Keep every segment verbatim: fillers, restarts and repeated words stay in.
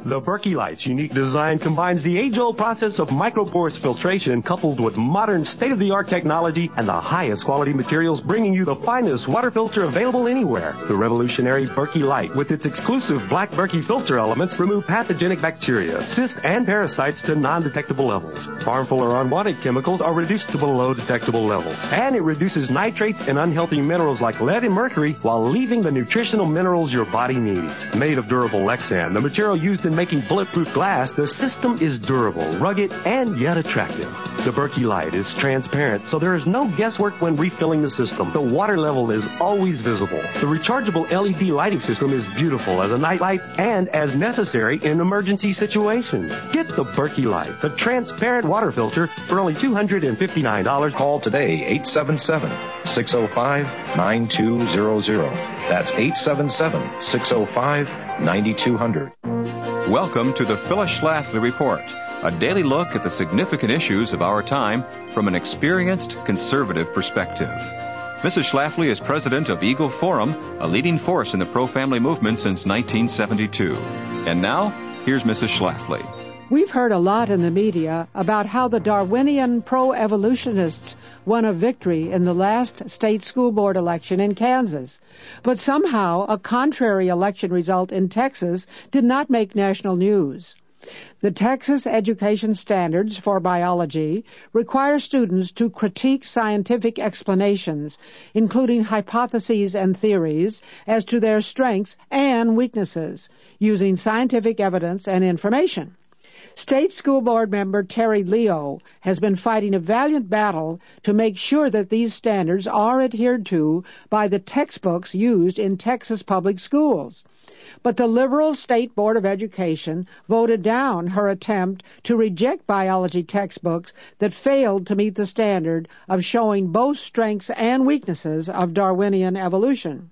The Berkey Light's unique design combines the age-old process of microporous filtration coupled with modern state-of-the-art technology and the highest quality materials, bringing you the finest water filter available anywhere. The revolutionary Berkey Light, with its exclusive black Berkey filter elements, remove pathogenic bacteria, cysts, and parasites to non-detectable levels. Harmful or unwanted chemicals are reduced to below detectable levels. And it reduces nitrates and unhealthy minerals like lead and mercury while leaving the nutritional minerals your body needs. Made of durable Lexan, the material used in making bulletproof glass, the system is durable, rugged, and yet attractive. The Berkey Light is transparent, so there is no guesswork when refilling the system. The water level is always visible. The rechargeable L E D lighting system is beautiful as a night light and as necessary in emergency situations. Get the Berkey Light, the transparent water filter, for only two hundred fifty-nine dollars. Call today, eight seven seven, six oh five, nine two zero zero. That's eight seven seven, six oh five, nine two zero zero. Welcome to the Phyllis Schlafly Report, a daily look at the significant issues of our time from an experienced conservative perspective. Missus Schlafly is president of Eagle Forum, a leading force in the pro-family movement since nineteen seventy-two. And now, here's Missus Schlafly. We've heard a lot in the media about how the Darwinian pro-evolutionists won a victory in the last state school board election in Kansas. But somehow a contrary election result in Texas did not make national news. The Texas education standards for biology require students to critique scientific explanations, including hypotheses and theories, as to their strengths and weaknesses, using scientific evidence and information. State School Board member Terry Leo has been fighting a valiant battle to make sure that these standards are adhered to by the textbooks used in Texas public schools. But the liberal State Board of Education voted down her attempt to reject biology textbooks that failed to meet the standard of showing both strengths and weaknesses of Darwinian evolution.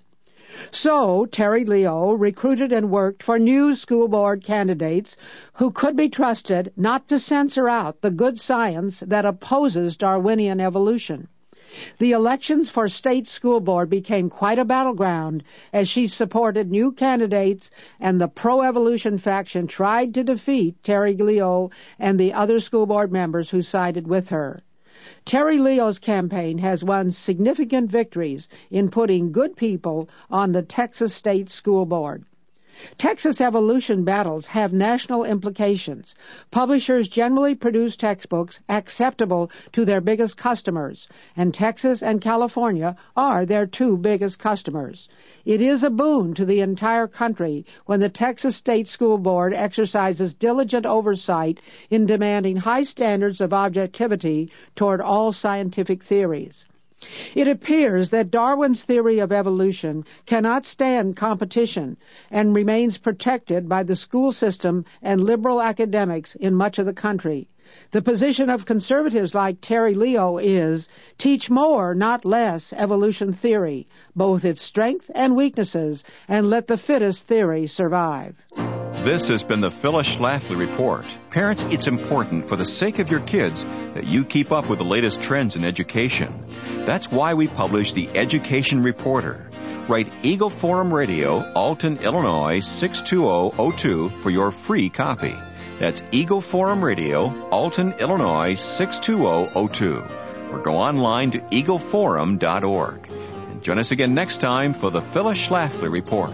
So, Terry Leo recruited and worked for new school board candidates who could be trusted not to censor out the good science that opposes Darwinian evolution. The elections for state school board became quite a battleground as she supported new candidates, and the pro-evolution faction tried to defeat Terry Leo and the other school board members who sided with her. Terry Leo's campaign has won significant victories in putting good people on the Texas State School Board. Texas evolution battles have national implications. Publishers generally produce textbooks acceptable to their biggest customers, and Texas and California are their two biggest customers. It is a boon to the entire country when the Texas State School Board exercises diligent oversight in demanding high standards of objectivity toward all scientific theories. It appears that Darwin's theory of evolution cannot stand competition and remains protected by the school system and liberal academics in much of the country. The position of conservatives like Terry Leo is, teach more, not less, evolution theory, both its strength and weaknesses, and let the fittest theory survive. This has been the Phyllis Schlafly Report. Parents, it's important for the sake of your kids that you keep up with the latest trends in education. That's why we publish the Education Reporter. Write Eagle Forum Radio, Alton, Illinois, six two zero zero two for your free copy. That's Eagle Forum Radio, Alton, Illinois, six two zero zero two. Or go online to eagle forum dot org. And join us again next time for the Phyllis Schlafly Report.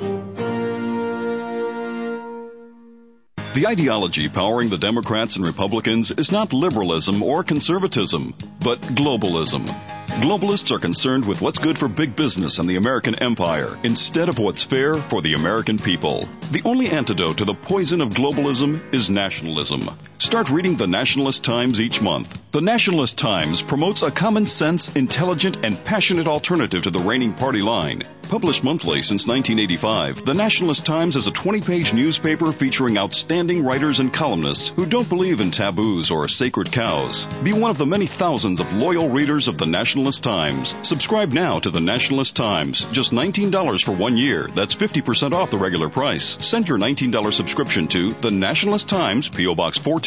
The ideology powering the Democrats and Republicans is not liberalism or conservatism, but globalism. Globalists are concerned with what's good for big business and the American empire instead of what's fair for the American people. The only antidote to the poison of globalism is nationalism. Start reading the Nationalist Times each month. The Nationalist Times promotes a common sense, intelligent, and passionate alternative to the reigning party line. Published monthly since nineteen eighty-five, the Nationalist Times is a twenty-page newspaper featuring outstanding writers and columnists who don't believe in taboos or sacred cows. Be one of the many thousands of loyal readers of the Nationalist Times. Subscribe now to the Nationalist Times. Just nineteen dollars for one year. That's fifty percent off the regular price. Send your nineteen dollars subscription to the Nationalist Times, P O. Box four two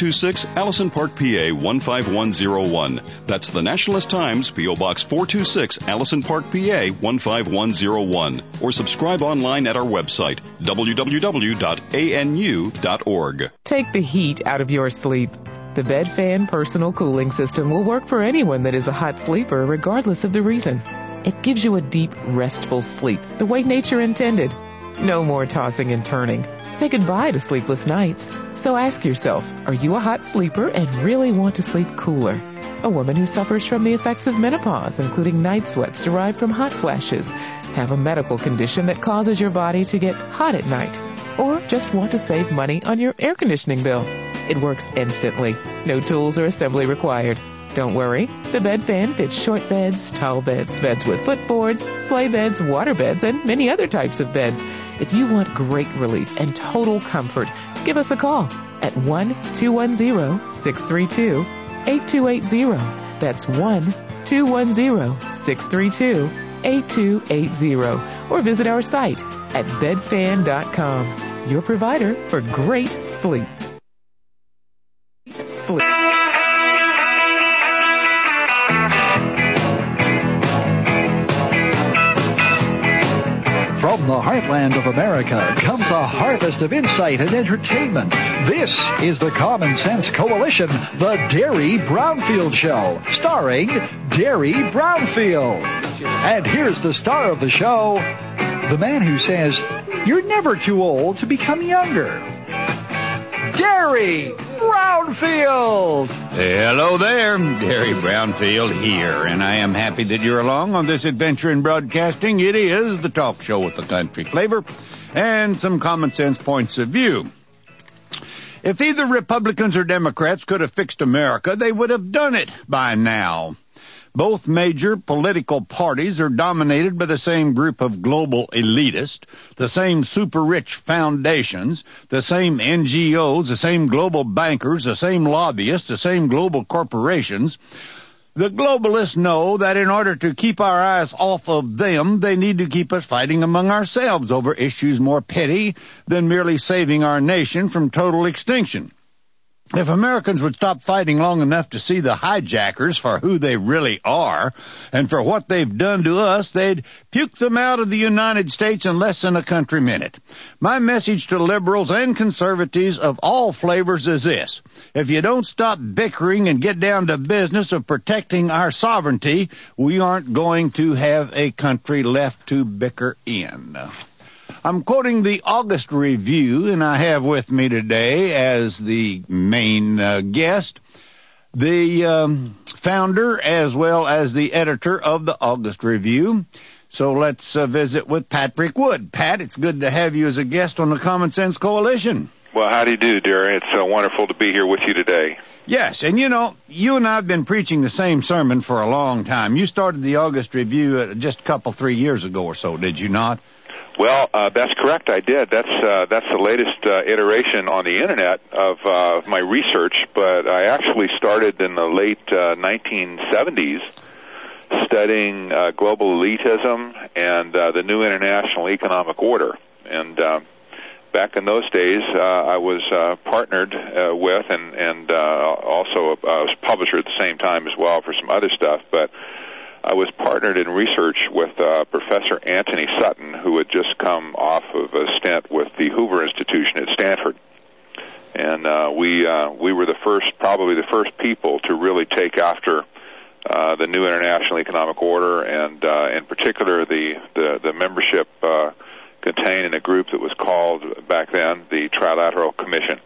two six, Allison Park, P A one five one zero one. That's the Nationalist Times, P O Box four two six, Allison Park, P A one five one zero one. Or subscribe online at our website, w w w dot a n u dot org. Take the heat out of your sleep. The Bedfan personal cooling system will work for anyone that is a hot sleeper, regardless of the reason. It gives you a deep, restful sleep, the way nature intended. No more tossing and turning. Say goodbye to sleepless nights. So ask yourself, are you a hot sleeper and really want to sleep cooler? A woman who suffers from the effects of menopause, including night sweats derived from hot flashes, have a medical condition that causes your body to get hot at night, or just want to save money on your air conditioning bill. It works instantly. No tools or assembly required. Don't worry, the Bedfan fits short beds, tall beds, beds with footboards, sleigh beds, water beds, and many other types of beds. If you want great relief and total comfort, give us a call at one two one zero, six three two, eight two eight zero. That's one two one zero, six three two, eight two eight zero. Or visit our site at bedfan dot com, your provider for great sleep. Sleep. From the heartland of America comes a harvest of insight and entertainment. This is the Common Sense Coalition, the Derry Brownfield Show, starring Derry Brownfield. And here's the star of the show, the man who says, you're never too old to become younger. Derry Brownfield! Hello there, Derry Brownfield here, and I am happy that you're along on this adventure in broadcasting. It is the talk show with the country flavor and some common sense points of view. If either Republicans or Democrats could have fixed America, they would have done it by now. Both major political parties are dominated by the same group of global elitists, the same super-rich foundations, the same N G Os, the same global bankers, the same lobbyists, the same global corporations. The globalists know that in order to keep our eyes off of them, they need to keep us fighting among ourselves over issues more petty than merely saving our nation from total extinction. If Americans would stop fighting long enough to see the hijackers for who they really are and for what they've done to us, they'd puke them out of the United States in less than a country minute. My message to liberals and conservatives of all flavors is this. If you don't stop bickering and get down to business of protecting our sovereignty, we aren't going to have a country left to bicker in. I'm quoting the August Review, and I have with me today as the main uh, guest the um, founder as well as the editor of the August Review. So let's uh, visit with Patrick Wood. Pat, it's good to have you as a guest on the Common Sense Coalition. Well, how do you do, Derry? It's uh, wonderful to be here with you today. Yes, and you know, you and I have been preaching the same sermon for a long time. You started the August Review uh, just a couple, three years ago or so, did you not? Well, uh, that's correct. I did. That's uh, that's the latest uh, iteration on the internet of uh, my research. But I actually started in the late uh, nineteen seventies, studying uh, global elitism and uh, the new international economic order. And uh, back in those days, uh, I was uh, partnered uh, with, and and uh, also uh, I was publisher at the same time as well for some other stuff, but. I was partnered in research with uh, Professor Anthony Sutton, who had just come off of a stint with the Hoover Institution at Stanford. And uh, we uh, we were the first, probably the first people to really take after uh, the new international economic order, and uh, in particular the, the, the membership uh, contained in a group that was called back then the Trilateral Commission.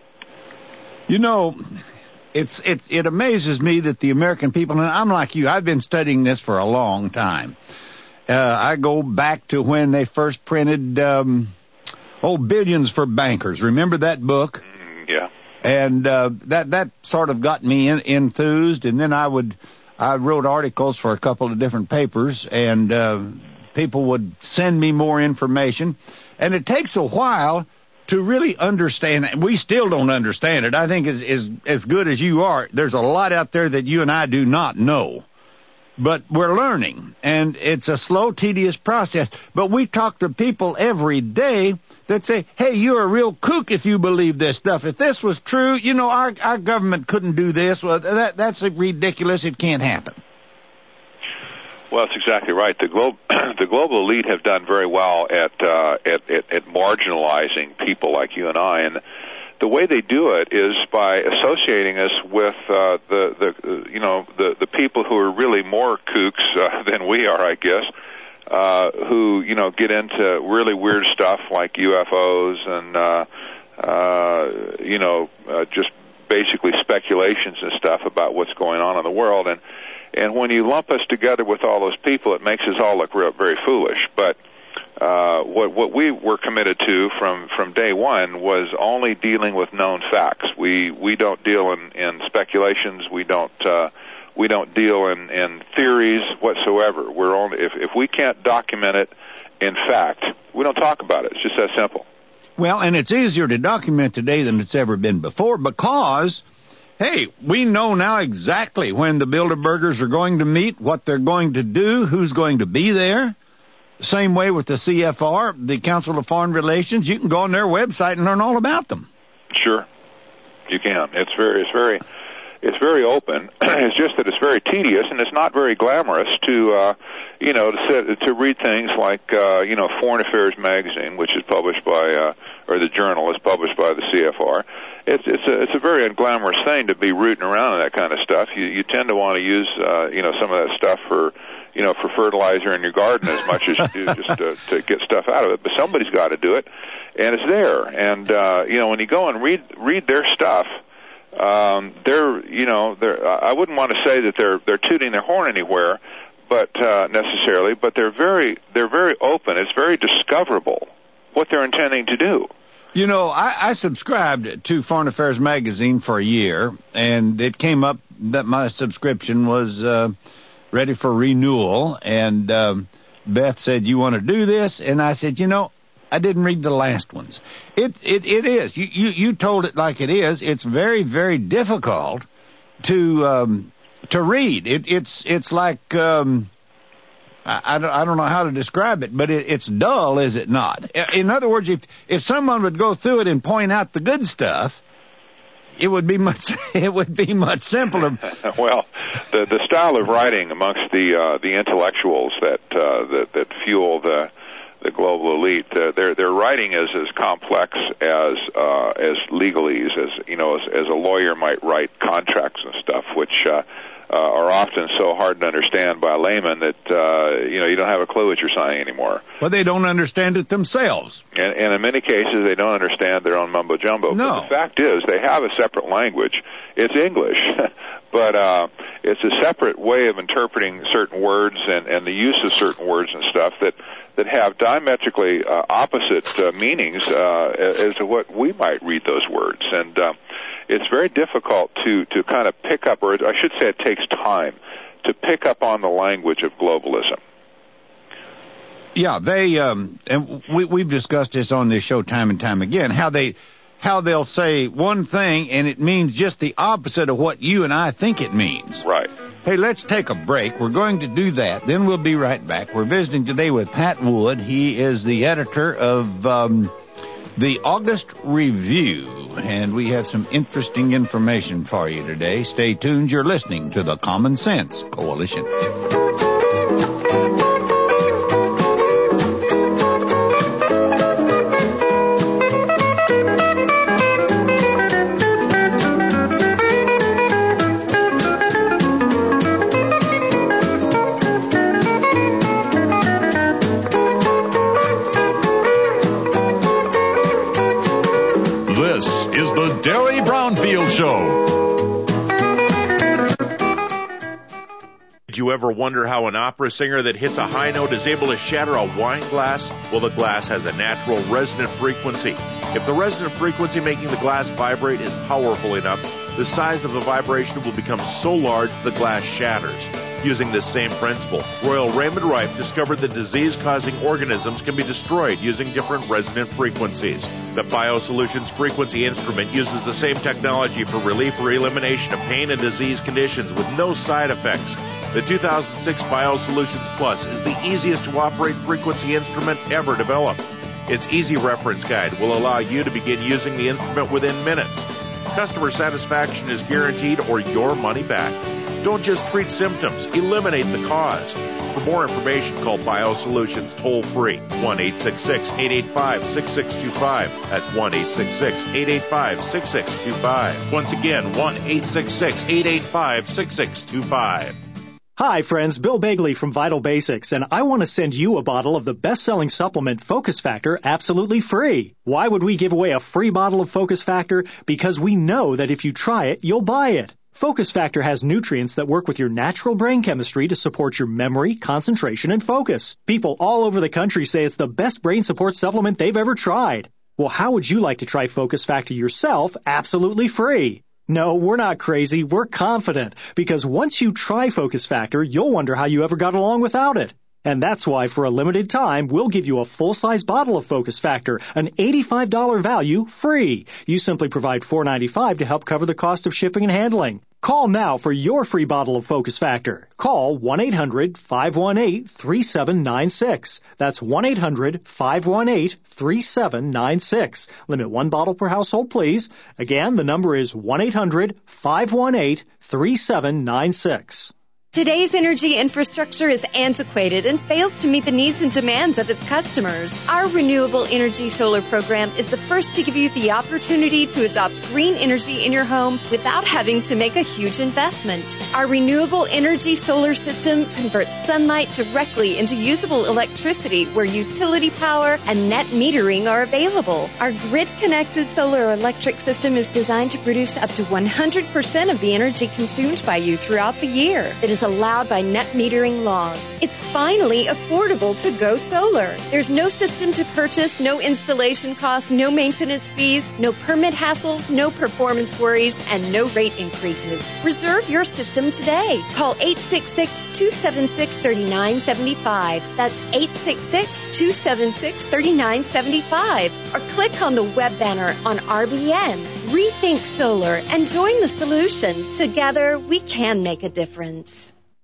You know... It's, it's, it amazes me that the American people, and I'm like you, I've been studying this for a long time. Uh, I go back to when they first printed, um, oh, Billions for Bankers. Remember that book? Mm, yeah. And, uh, that, that sort of got me in, enthused, and then I would, I wrote articles for a couple of different papers, and, uh, people would send me more information. And it takes a while to really understand that. We still don't understand it. I think as, as, as good as you are, there's a lot out there that you and I do not know. but we're learning, and it's a slow, tedious process. But we talk to people every day that say, hey, you're a real kook if you believe this stuff. If this was true, you know, our our government couldn't do this. Well, that that's ridiculous. It can't happen. Well, that's exactly right. The global the global elite have done very well at, uh, at at at marginalizing people like you and I, and the way they do it is by associating us with uh, the the uh, you know the the people who are really more kooks uh, than we are, I guess, uh, who you know get into really weird stuff like U F Os and uh, uh, you know uh, just basically speculations and stuff about what's going on in the world. And and when you lump us together with all those people, it makes us all look real, very foolish. But Uh, what, what we were committed to from, from day one was only dealing with known facts. We we don't deal in, in speculations. We don't uh, we don't deal in, in theories whatsoever. We're only if, if we can't document it in fact, we don't talk about it. It's just that simple. Well, and it's easier to document today than it's ever been before because, hey, we know now exactly when the Bilderbergers are going to meet, what they're going to do, who's going to be there. Same way with the C F R, the Council of Foreign Relations. You can go on their website and learn all about them. Sure, you can. It's very, it's very, it's very open. It's just that it's very tedious and it's not very glamorous to, uh, you know, to sit, to read things like, uh, you know, Foreign Affairs magazine, which is published by, uh, or the Journal is published by the C F R. It's it's a it's a very unglamorous thing to be rooting around in that kind of stuff. You you tend to want to use, uh, you know, some of that stuff for. you know, for fertilizer in your garden as much as you do just to, to get stuff out of it. But somebody's got to do it, and it's there. And, uh, you know, when you go and read read their stuff, um, they're, you know, they're, I wouldn't want to say that they're they're tooting their horn anywhere, but uh, necessarily, but they're very they're very open. It's very discoverable what they're intending to do. You know, I, I subscribed to Foreign Affairs magazine for a year, and it came up that my subscription was uh, ready for renewal, and um, Beth said, you want to do this? And I said, you know, I didn't read the last ones. It it it is. You you, you told it like it is. It's very, very difficult to um, to read. It, it's it's like, um, I, I, don't, I don't know how to describe it, but it, it's dull, is it not? In other words, if, if someone would go through it and point out the good stuff, It would be much. It would be much simpler. Well, the the style of writing amongst the uh, the intellectuals that uh, that that fuel the the global elite, uh, their their writing is as complex as uh, as legalese, as you know, as, as a lawyer might write contracts and stuff, which uh, uh, are often so hard to understand by a layman that uh, you know you don't have a clue what you're signing anymore. Well, they don't understand it themselves, and, and in many cases, they don't understand their own mumbo jumbo. No. But the fact is, they have a separate language. It's English, but uh, it's a separate way of interpreting certain words and, and the use of certain words and stuff that. that have diametrically uh, opposite uh, meanings uh, as to what we might read those words. And uh, it's very difficult to, to kind of pick up, or I should say it takes time, to pick up on the language of globalism. Yeah, they, um, and we, we've discussed this on this show time and time again, how they, how they'll say one thing and it means just the opposite of what you and I think it means. Right. Hey, let's take a break. We're going to do that. Then we'll be right back. We're visiting today with Pat Wood. He is the editor of um, the August Review, and we have some interesting information for you today. Stay tuned. You're listening to the Common Sense Coalition. Derry Brownfield Show. Did you ever wonder how an opera singer that hits a high note is able to shatter a wine glass? Well, the glass has a natural resonant frequency. If the resonant frequency making the glass vibrate is powerful enough, the size of the vibration will become so large the glass shatters. Using this same principle, Royal Raymond Rife discovered that disease-causing organisms can be destroyed using different resonant frequencies. The BioSolutions Frequency Instrument uses the same technology for relief or elimination of pain and disease conditions with no side effects. The two thousand six BioSolutions Plus is the easiest to operate frequency instrument ever developed. Its easy reference guide will allow you to begin using the instrument within minutes. Customer satisfaction is guaranteed or your money back. Don't just treat symptoms, eliminate the cause. For more information, call BioSolutions toll-free, one eight six six, eight eight five, six six two five. That's one eight six six, eight eight five, six six two five. Once again, one eight six six, eight eight five, six six two five. Hi, friends. Bill Bagley from Vital Basics, and I want to send you a bottle of the best-selling supplement Focus Factor absolutely free. Why would we give away a free bottle of Focus Factor? Because we know that if you try it, you'll buy it. Focus Factor has nutrients that work with your natural brain chemistry to support your memory, concentration, and focus. People all over the country say it's the best brain support supplement they've ever tried. Well, how would you like to try Focus Factor yourself absolutely free? No, we're not crazy. We're confident. Because once you try Focus Factor, you'll wonder how you ever got along without it. And that's why, for a limited time, we'll give you a full-size bottle of Focus Factor, an eighty-five dollars value, free. You simply provide four dollars and ninety-five cents to help cover the cost of shipping and handling. Call now for your free bottle of Focus Factor. Call one eight hundred, five one eight, three seven nine six. That's one eight hundred, five one eight, three seven nine six. Limit one bottle per household, please. Again, the number is one eight hundred, five one eight, three seven nine six. Today's energy infrastructure is antiquated and fails to meet the needs and demands of its customers. Our Renewable Energy Solar program is the first to give you the opportunity to adopt green energy in your home without having to make a huge investment. Our Renewable Energy Solar system converts sunlight directly into usable electricity where utility power and net metering are available. Our grid-connected solar electric system is designed to produce up to one hundred percent of the energy consumed by you throughout the year. It is allowed by net metering laws. It's finally affordable to go solar. There's no system to purchase, no installation costs, no maintenance fees, no permit hassles, no performance worries, and no rate increases. Reserve your system today. Call eight six six, two seven six, three nine seven five. That's eight six six, two seven six, three nine seven five. Or click on the web banner on R B N. Rethink solar and join the solution. Together, we can make a difference.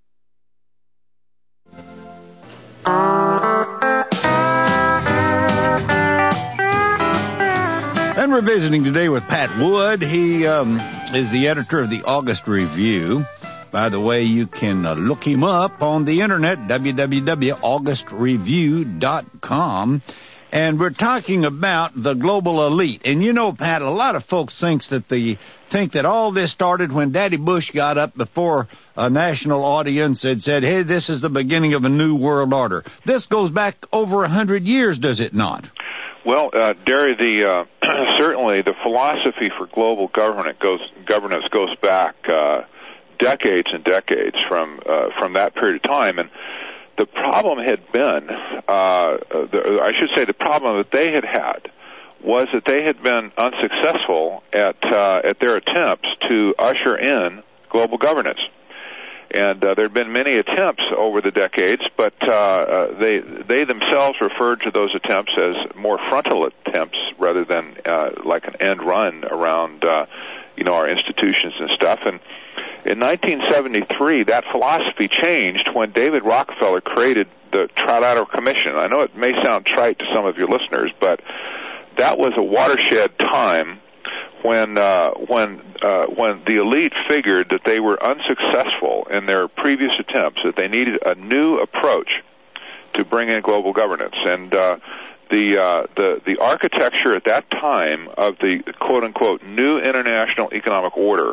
And we're visiting today with Pat Wood. He um, is the editor of the August Review. By the way, you can uh, look him up on the internet, w w w dot august review dot com. And we're talking about the global elite. And you know, Pat, a lot of folks thinks that the think that all this started when Daddy Bush got up before a national audience and said, hey, this is the beginning of a new world order. This goes back over a hundred years, does it not? Well, uh, Derry, the uh, certainly the philosophy for global governance goes governance goes back uh, decades and decades from uh, from that period of time, and the problem had been, uh, the, I should say, the problem that they had had was that they had been unsuccessful at uh, at their attempts to usher in global governance. And uh, there had been many attempts over the decades, but uh, uh, they they themselves referred to those attempts as more frontal attempts rather than uh, like an end run around uh, you know our institutions and stuff. And in nineteen seventy-three, that philosophy changed when David Rockefeller created the Trilateral Commission. I know it may sound trite to some of your listeners, but that was a watershed time when uh, when uh, when the elite figured that they were unsuccessful in their previous attempts, that they needed a new approach to bring in global governance. And uh, the uh, the the architecture at that time of the quote unquote new international economic order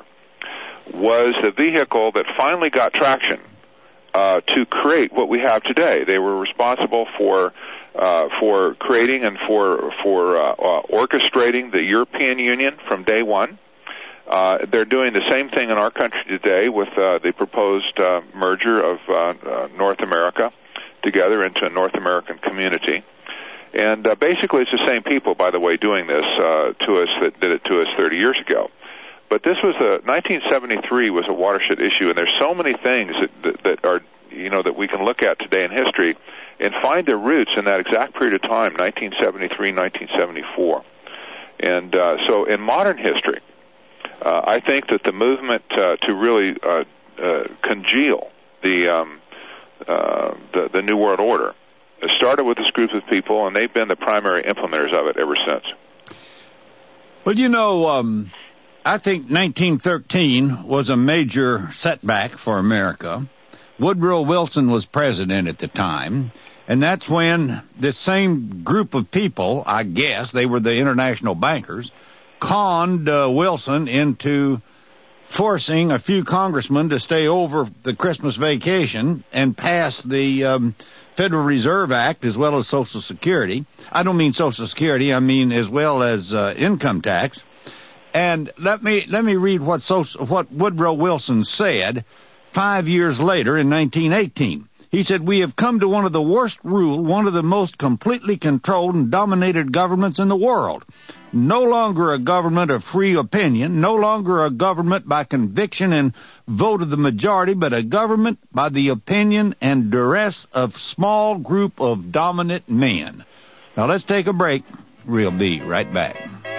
was the vehicle that finally got traction uh, to create what we have today. They were responsible for uh, for creating and for for uh, uh, orchestrating the European Union from day one. Uh, they're doing the same thing in our country today with uh, the proposed uh, merger of uh, uh, North America together into a North American community. And uh, basically it's the same people, by the way, doing this uh, to us that did it to us thirty years ago. But this was a nineteen seventy-three was a watershed issue, and there's so many things that, that, that are, you know, that we can look at today in history and find their roots in that exact period of time, nineteen seventy-three, nineteen seventy-four. And uh, so in modern history, uh, I think that the movement uh, to really uh, uh, congeal the um, uh, the, the New World Order. It started with this group of people, and they've been the primary implementers of it ever since. Well, you know, um, I think nineteen thirteen was a major setback for America. Woodrow Wilson was president at the time, and that's when this same group of people, I guess, they were the international bankers, conned uh, Wilson into forcing a few congressmen to stay over the Christmas vacation and pass the um, Federal Reserve Act as well as Social Security. I don't mean Social Security, I mean as well as uh, income tax. And let me let me read what social, what Woodrow Wilson said five years later in nineteen eighteen. He said, "We have come to one of the worst rule, one of the most completely controlled and dominated governments in the world. No longer a government of free opinion, no longer a government by conviction and vote of the majority, but a government by the opinion and duress of small group of dominant men." Now let's take a break. We'll be right back.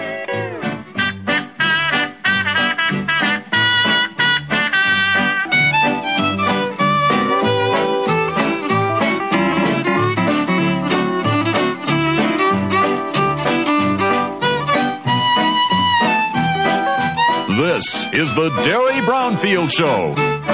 This is the Derry Brownfield Show.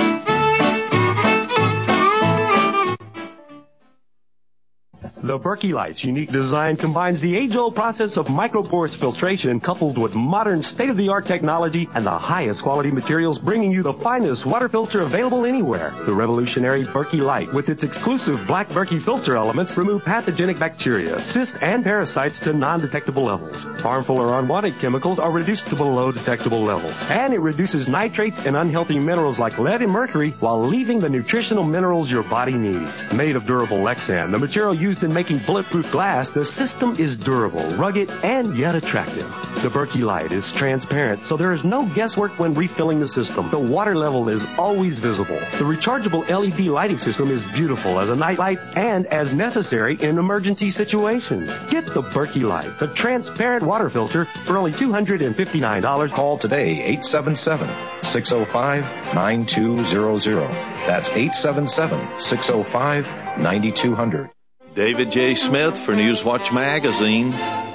The Berkey Light's unique design combines the age-old process of micropores filtration coupled with modern state-of-the-art technology and the highest quality materials, bringing you the finest water filter available anywhere. The revolutionary Berkey Light, with its exclusive black Berkey filter elements, remove pathogenic bacteria, cysts, and parasites to non-detectable levels. Harmful or unwanted chemicals are reduced to below detectable levels. And it reduces nitrates and unhealthy minerals like lead and mercury while leaving the nutritional minerals your body needs. Made of durable Lexan, the material used in making bulletproof glass, the system is durable, rugged, and yet attractive. The Berkey Light is transparent, so there is no guesswork when refilling the system. The water level is always visible. The rechargeable L E D lighting system is beautiful as a nightlight and as necessary in emergency situations. Get the Berkey Light, the transparent water filter, for only two hundred fifty-nine dollars. Call today, eight seven seven, six oh five, nine two zero zero. That's eight seven seven, six oh five, nine two zero zero. David J. Smith for Newswatch Magazine.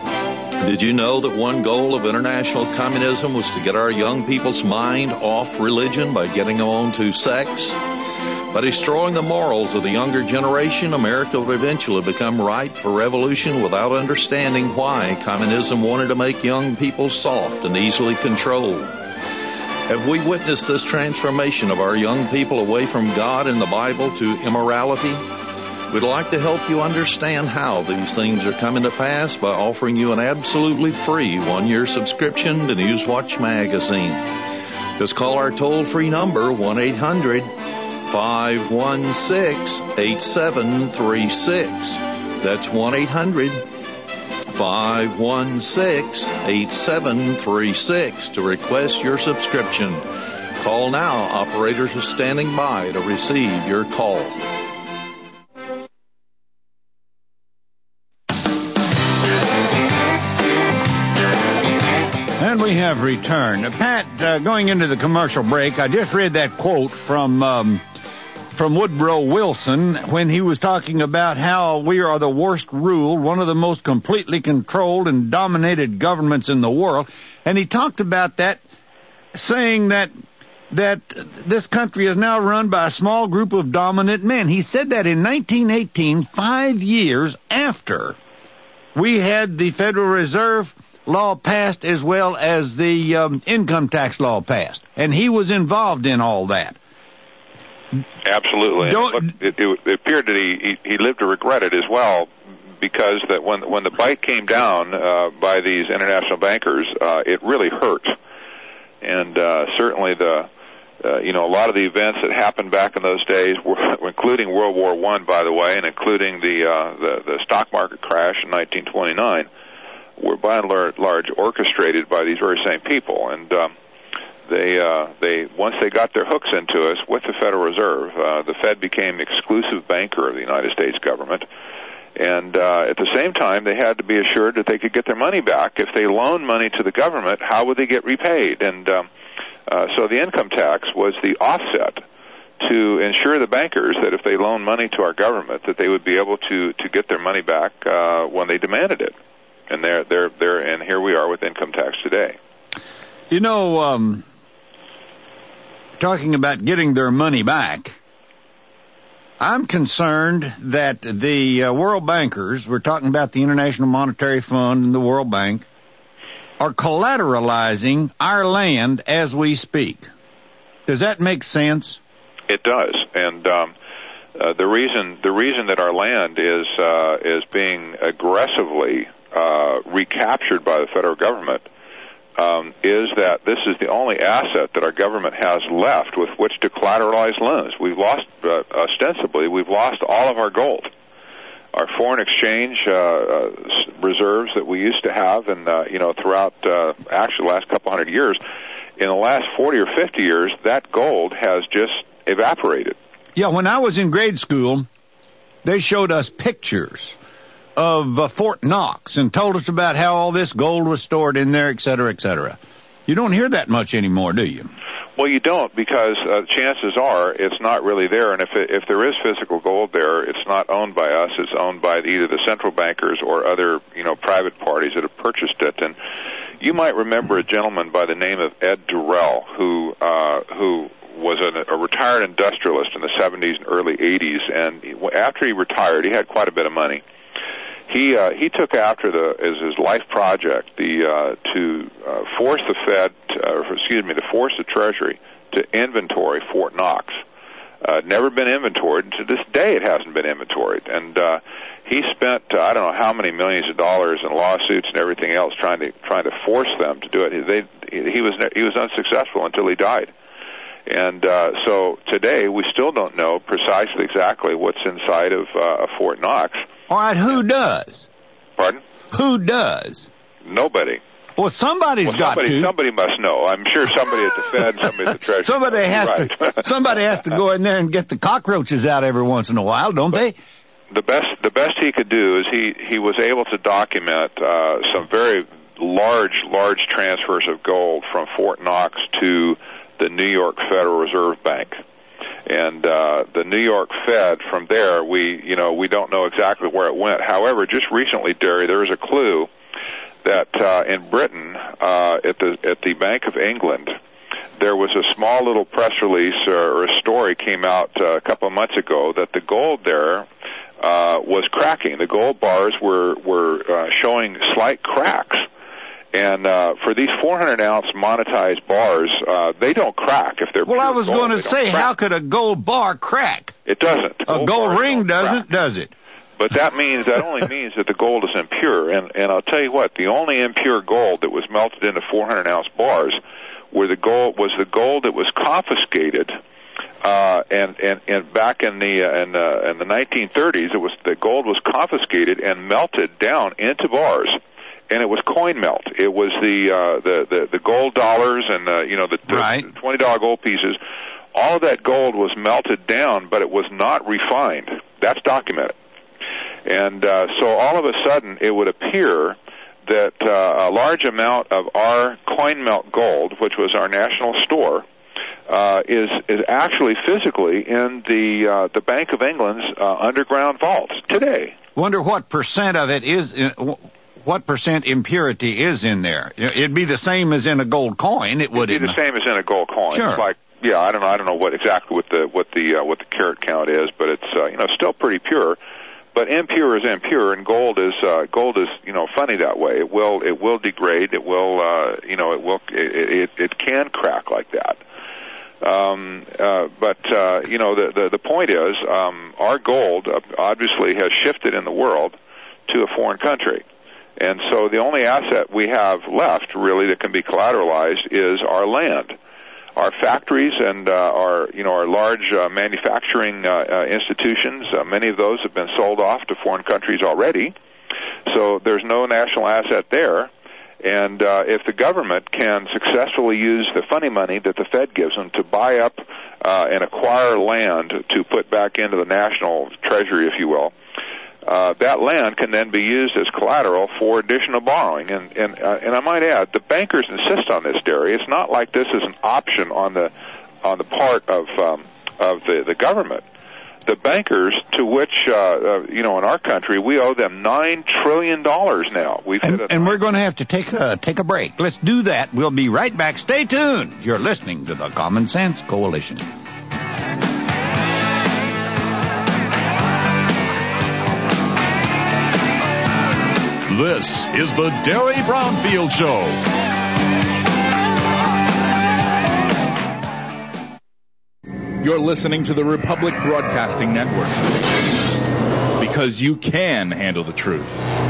Did you know that one goal of international communism was to get our young people's mind off religion by getting them on to sex? By destroying the morals of the younger generation, America would eventually become ripe for revolution without understanding why communism wanted to make young people soft and easily controlled. Have we witnessed this transformation of our young people away from God and the Bible to immorality? We'd like to help you understand how these things are coming to pass by offering you an absolutely free one-year subscription to Newswatch Magazine. Just call our toll-free number, one eight hundred, five one six, eight seven three six. That's one eight hundred, five one six, eight seven three six to request your subscription. Call now. Operators are standing by to receive your call. And we have returned. Uh, Pat, uh, going into the commercial break, I just read that quote from um, from Woodrow Wilson when he was talking about how we are the worst ruled, one of the most completely controlled and dominated governments in the world. And he talked about that, saying that that this country is now run by a small group of dominant men. He said that in nineteen eighteen, five years after we had the Federal Reserve law passed as well as the um, income tax law passed. And he was involved in all that. Absolutely. Look, it, it, it appeared that he, he, he lived to regret it as well, because that when when the bite came down uh, by these international bankers, uh, it really hurt. And uh, certainly the uh, you know a lot of the events that happened back in those days, were, including World War One, by the way, and including the, uh, the the stock market crash in nineteen twenty-nine, were by and large orchestrated by these very same people. And um, they uh, they once they got their hooks into us with the Federal Reserve, uh, the Fed became exclusive banker of the United States government. And uh, at the same time, they had to be assured that they could get their money back. If they loaned money to the government, how would they get repaid? And um, uh, so the income tax was the offset to ensure the bankers that if they loan money to our government, that they would be able to, to get their money back uh, when they demanded it. And they're, they're, they're, and here we are with income tax today. You know, um, talking about getting their money back, I'm concerned that the uh, world bankers, we're talking about the International Monetary Fund and the World Bank, are collateralizing our land as we speak. Does that make sense? It does, and um, uh, the reason the reason that our land is uh, is being aggressively uh, recaptured by the federal government um, is that this is the only asset that our government has left with which to collateralize loans. We've lost, uh, ostensibly, we've lost all of our gold. Our foreign exchange uh, uh, reserves that we used to have, and uh, you know, throughout uh, actually the last couple hundred years, in the last forty or fifty years, that gold has just evaporated. Yeah, when I was in grade school, they showed us pictures of uh, Fort Knox and told us about how all this gold was stored in there, et cetera, et cetera. You don't hear that much anymore, do you? Well, you don't, because uh, chances are it's not really there, and if it, if there is physical gold there, it's not owned by us. It's owned by either the central bankers or other, you know, private parties that have purchased it. And you might remember a gentleman by the name of Ed Durrell, who uh, who was an, a retired industrialist in the seventies and early eighties, and after he retired, he had quite a bit of money. He uh, he took after the as his life project the uh, to uh, force the Fed, uh, excuse me, to force the Treasury to inventory Fort Knox. Uh, never been inventoried, and to this day it hasn't been inventoried. And uh, he spent uh, I don't know how many millions of dollars in lawsuits and everything else trying to trying to force them to do it. They he was he was unsuccessful until he died. And uh, so today we still don't know precisely exactly what's inside of uh, Fort Knox. All right, who does? Pardon? Who does? Nobody. Well, somebody's well, got somebody, to. Somebody must know. I'm sure somebody at the Fed, somebody at the Treasury. Somebody has right. to. Somebody has to go in there and get the cockroaches out every once in a while, don't they? The best, the best he could do is he he was able to document uh, some very large, large transfers of gold from Fort Knox to the New York Federal Reserve Bank. And uh, the New York Fed, from there, we, you know, we don't know exactly where it went. However, just recently, Derry, there was a clue that uh, in Britain, uh, at the at the Bank of England, there was a small little press release or, or a story came out uh, a couple of months ago that the gold there uh, was cracking. The gold bars were were uh, showing slight cracks. And uh, for these four hundred ounce monetized bars, uh, they don't crack if they're. Well, I was gold. going to say, crack. How could a gold bar crack? It doesn't. A gold, gold ring doesn't, crack. does it? But that means that only means that the gold is impure. And and I'll tell you what, the only impure gold that was melted into four hundred ounce bars, where the gold was the gold that was confiscated. Uh, and, and, and back in the, uh, in, uh, in the nineteen thirties, it was, the gold was confiscated and melted down into bars. And it was coin melt. It was the uh, the, the the gold dollars and uh, you know the, the right. twenty dollar gold pieces. All of that gold was melted down, but it was not refined. That's documented. And uh, so all of a sudden, it would appear that uh, a large amount of our coin melt gold, which was our national store, uh, is is actually physically in the uh, the Bank of England's uh, underground vaults today. Wonder what percent of it is. In, What percent impurity is in there? It'd be the same as in a gold coin. It would be the same as in a gold coin. Sure. It's like, yeah, I don't know. I don't know what exactly what the what the uh, what the carat count is, but it's uh, you know still pretty pure. But impure is impure, and gold is uh, gold is you know funny that way. It will it will degrade. It will uh, you know it will it, it it can crack like that. Um, uh, but uh, you know the, the the point is um, our gold obviously has shifted in the world to a foreign country. And so the only asset we have left, really, that can be collateralized is our land. Our factories and uh, our, you know, our large uh, manufacturing uh, uh, institutions, uh, many of those have been sold off to foreign countries already. So there's no national asset there. And uh, if the government can successfully use the funny money that the Fed gives them to buy up uh, and acquire land to put back into the national treasury, if you will, Uh, that land can then be used as collateral for additional borrowing. And and, uh, and I might add, the bankers insist on this, Derry. It's not like this is an option on the on the part of um, of the, the government. The bankers, to which, uh, uh, you know, in our country, we owe them nine trillion dollars now. We've and, hit a and we're going to have to take a, take a break. Let's do that. We'll be right back. Stay tuned. You're listening to the Common Sense Coalition. This is the Derry Brownfield Show. You're listening to the Republic Broadcasting Network, because you can handle the truth.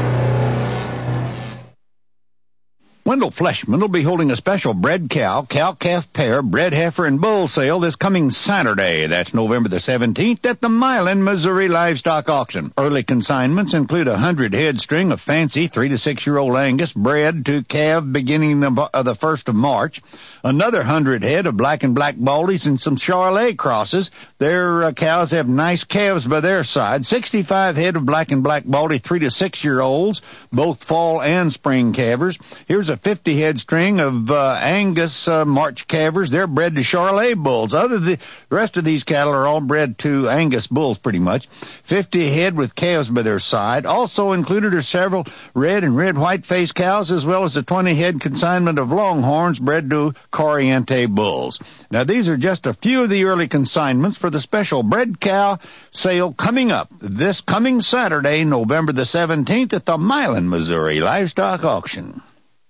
Wendell Fleshman will be holding a special bred cow, cow-calf pair, bred heifer, and bull sale this coming Saturday. That's November the seventeenth at the Milan, Missouri Livestock Auction. Early consignments include a hundred head string of fancy three to six-year-old Angus bred to calve beginning the, uh, the first of March. Another hundred head of black and black baldies and some Charolais crosses. Their uh, cows have nice calves by their side. sixty-five head of black and black baldy three to six-year-olds, both fall and spring calvers. Here's a fifty head string of uh, Angus uh, March calvers. They're bred to Charolais bulls. Other the, the rest of these cattle are all bred to Angus bulls pretty much. fifty head with calves by their side. Also included are several red and red-white face cows, as well as a twenty head consignment of Longhorns bred to Corriente bulls. Now, these are just a few of the early consignments for the special bred cow sale coming up this coming Saturday, November the seventeenth at the Milan, Missouri Livestock Auction.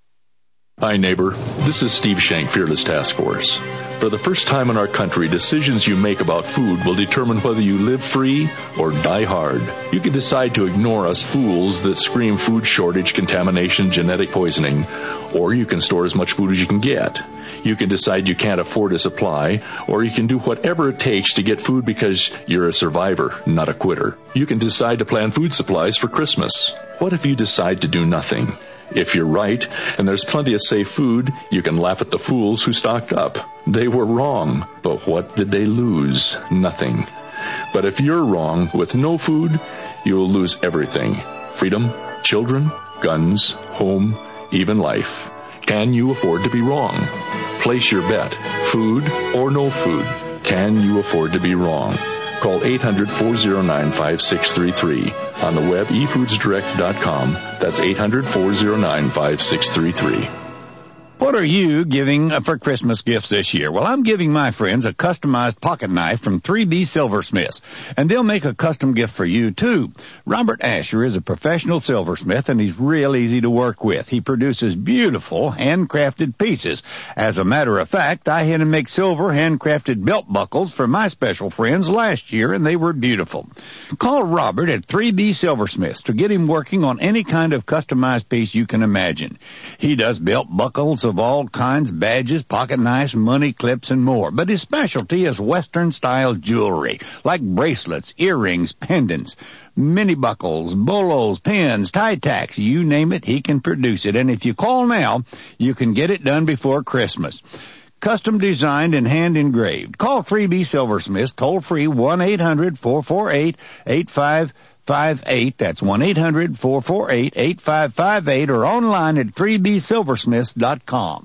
Hi, neighbor. This is Steve Shank, Fearless Task Force. For the first time in our country, decisions you make about food will determine whether you live free or die hard. You can decide to ignore us fools that scream food shortage, contamination, genetic poisoning, or you can store as much food as you can get. You can decide you can't afford a supply, or you can do whatever it takes to get food because you're a survivor, not a quitter. You can decide to plan food supplies for Christmas. What if you decide to do nothing? If you're right, and there's plenty of safe food, you can laugh at the fools who stocked up. They were wrong, but what did they lose? Nothing. But if you're wrong, with no food, you'll lose everything. Freedom, children, guns, home, even life. Can you afford to be wrong? Place your bet. Food or no food. Can you afford to be wrong? Call eight hundred, four oh nine, five six three three. On the web, e foods direct dot com. That's eight hundred, four oh nine, five six three three. What are you giving for Christmas gifts this year? Well, I'm giving my friends a customized pocket knife from three B Silversmiths, and they'll make a custom gift for you, too. Robert Asher is a professional silversmith, and he's real easy to work with. He produces beautiful, handcrafted pieces. As a matter of fact, I had him make silver handcrafted belt buckles for my special friends last year, and they were beautiful. Call Robert at three B Silversmiths to get him working on any kind of customized piece you can imagine. He does belt buckles of all kinds, badges, pocket knives, money clips, and more. But his specialty is Western-style jewelry, like bracelets, earrings, pendants, mini buckles, bolos, pins, tie tacks, you name it, he can produce it. And if you call now, you can get it done before Christmas. Custom designed and hand engraved. Call three B Silversmiths, toll free, one eight hundred, four four eight, eight five five eight. That's one eight hundred, four four eight, eight five five eight, or online at three b silversmiths dot com.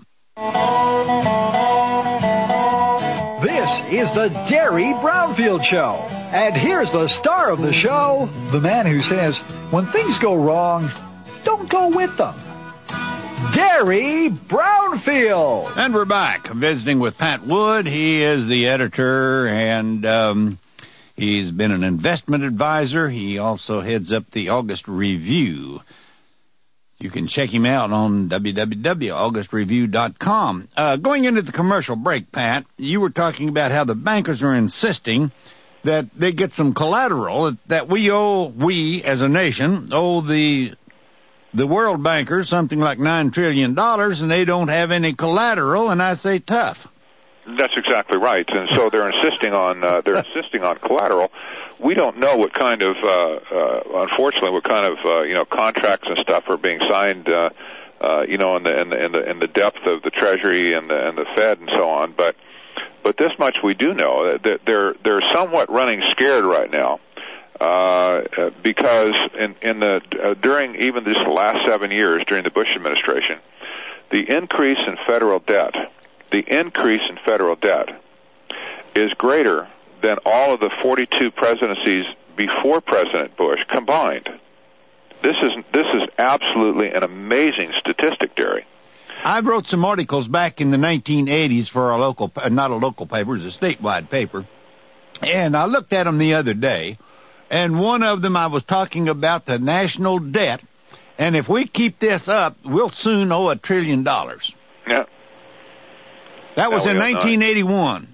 This is the Derry Brownfield Show. And here's the star of the show, the man who says, when things go wrong, don't go with them. Derry Brownfield. And we're back visiting with Pat Wood. He is the editor, and um, he's been an investment advisor. He also heads up the August Review. You can check him out on w w w dot august review dot com. Uh, going into the commercial break, Pat, you were talking about how the bankers are insisting that they get some collateral, that we owe, we as a nation, owe the the world bankers something like nine trillion dollars, and they don't have any collateral, and I say tough. That's exactly right, and so they're insisting on uh, they're insisting on collateral. We don't know what kind of, uh, uh, unfortunately, what kind of uh, you know contracts and stuff are being signed, uh, uh, you know, in the in the in the in the depth of the Treasury and the and the Fed and so on. But but this much we do know, that they're they're somewhat running scared right now. Uh, because in, in the uh, during even this last seven years during the Bush administration, the increase in federal debt, the increase in federal debt is greater than all of the forty-two presidencies before President Bush combined. This is this is absolutely an amazing statistic, Derry. I wrote some articles back in the nineteen eighties for a local, not a local paper, it was a statewide paper, and I looked at them the other day, and one of them I was talking about the national debt, and if we keep this up, we'll soon owe a trillion dollars. Yeah. That was Now in we have nineteen eighty-one.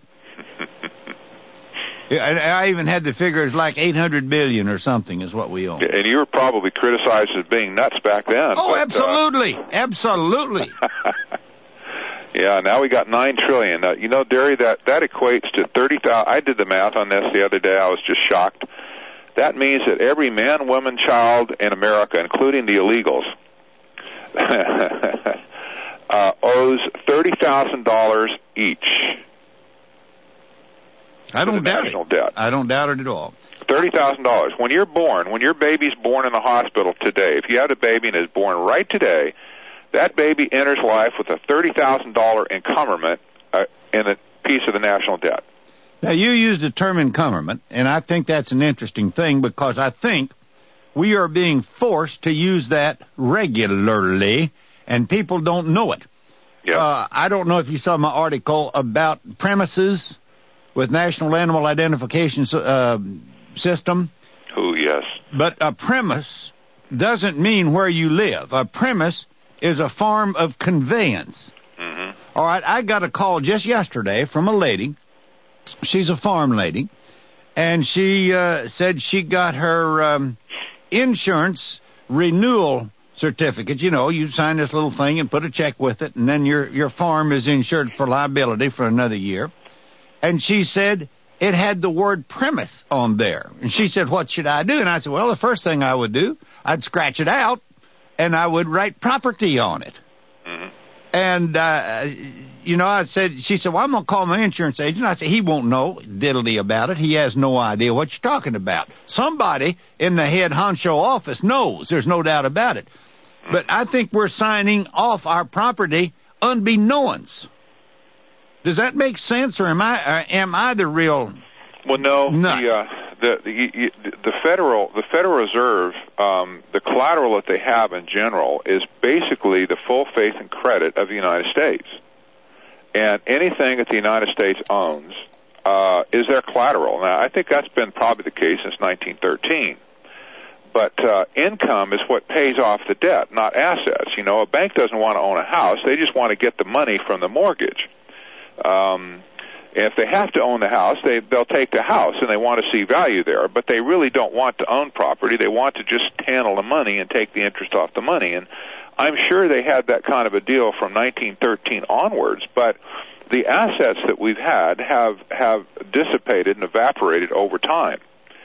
I even had the figure as like eight hundred billion or something is what we own. And you were probably criticized as being nuts back then. Oh, but, absolutely. Uh, absolutely. Yeah, now we got nine trillion. Uh, you know, Derry, that, that equates to thirty thousand. I did the math on this the other day. I was just shocked. That means that every man, woman, child in America, including the illegals, uh, owes thirty thousand dollars each. I don't doubt national debt. I don't doubt it at all. Thirty thousand dollars. When you're born, when your baby's born in the hospital today, if you had a baby and is born right today, that baby enters life with a thirty thousand dollar encumberment uh, in a piece of the national debt. Now, you used the term encumberment, and I think that's an interesting thing because I think we are being forced to use that regularly, and people don't know it. Yep. Uh, I don't know if you saw my article about premises with National Animal Identification uh, System. Oh, yes. But a premise doesn't mean where you live. A premise is a form of conveyance. Mm-hmm. All right, I got a call just yesterday from a lady. She's a farm lady, and she uh, said she got her um, insurance renewal certificate. You know, you sign this little thing and put a check with it, and then your, your farm is insured for liability for another year. And she said it had the word premise on there. And she said, what should I do? And I said, well, the first thing I would do, I'd scratch it out, and I would write property on it. Mm-hmm. And, uh, you know, I said, she said, well, I'm going to call my insurance agent. I said, he won't know diddly about it. He has no idea what you're talking about. Somebody in the head honcho office knows. There's no doubt about it. But I think we're signing off our property unbeknownst. Does that make sense, or am I uh, am I the real? Well, no. nut? The, uh, the the the federal the Federal Reserve, um, the collateral that they have in general is basically the full faith and credit of the United States, and anything that the United States owns uh, is their collateral. Now, I think that's been probably the case since nineteen thirteen. But uh, income is what pays off the debt, not assets. You know, a bank doesn't want to own a house; they just want to get the money from the mortgage. Um, if they have to own the house, they, they'll take the house and they want to see value there, but they really don't want to own property. They want to just handle the money and take the interest off the money. And I'm sure they had that kind of a deal from nineteen thirteen onwards, but the assets that we've had have, have dissipated and evaporated over time.